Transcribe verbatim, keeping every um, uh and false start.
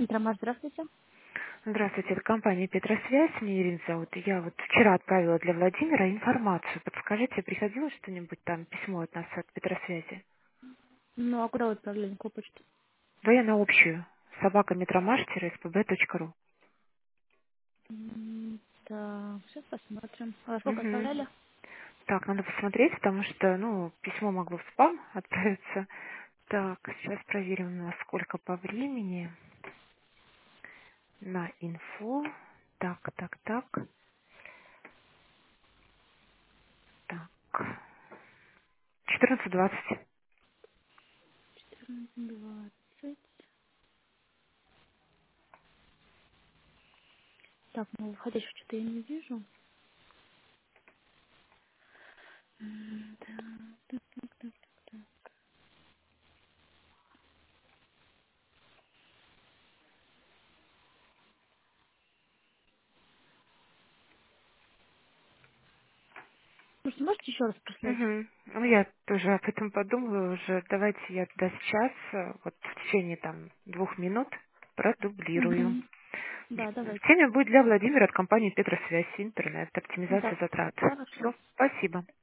Роман, здравствуйте. Здравствуйте, это компания Петросвязь, меня Ирина зовут. Я вот вчера отправила для Владимира информацию. Подскажите, приходило что-нибудь там, письмо от нас, от Петросвязи? Ну, а куда вы отправляли? На какую почту? Да я на общую. собака метромаш-спб.ру. М, Так, сейчас посмотрим. А во сколько Угу. отправляли? Так, надо посмотреть, потому что, ну, письмо могло в спам отправиться. Так, сейчас проверим, на сколько по времени. На инфо. Так, так, так. Так. четырнадцать двадцать. двадцать. Так, ну, входящих что-то я не вижу. М, Так, так, так, так. Может, можете еще раз прислать? Угу. Ну, я тоже об этом подумала уже. Давайте я туда сейчас, э, вот в течение там двух минут продублирую. Угу. Да, В давайте. теме будет для Владимира от компании Петросвязь, интернет, Да, оптимизация затрат. хорошо. Все, спасибо.